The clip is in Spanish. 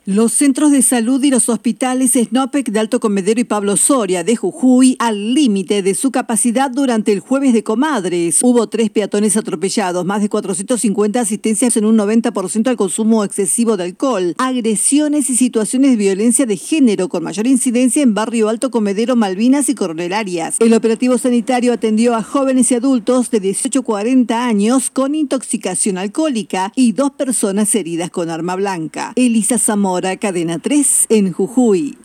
Los centros de salud y los hospitales Snopec de Alto Comedero y Pablo Soria de Jujuy al límite de su capacidad durante el jueves de comadres. Hubo 3 peatones atropellados, más de 450 asistencias en un 90% al consumo excesivo de alcohol, agresiones y situaciones de violencia de género con mayor incidencia en Barrio Alto Comedero, Malvinas y Coronel Arias. El operativo sanitario atendió a jóvenes y adultos de 18 a 40 años con intoxicación alcohólica y 2 personas heridas con arma blanca. Elisa Zamora, Cadena 3, en Jujuy.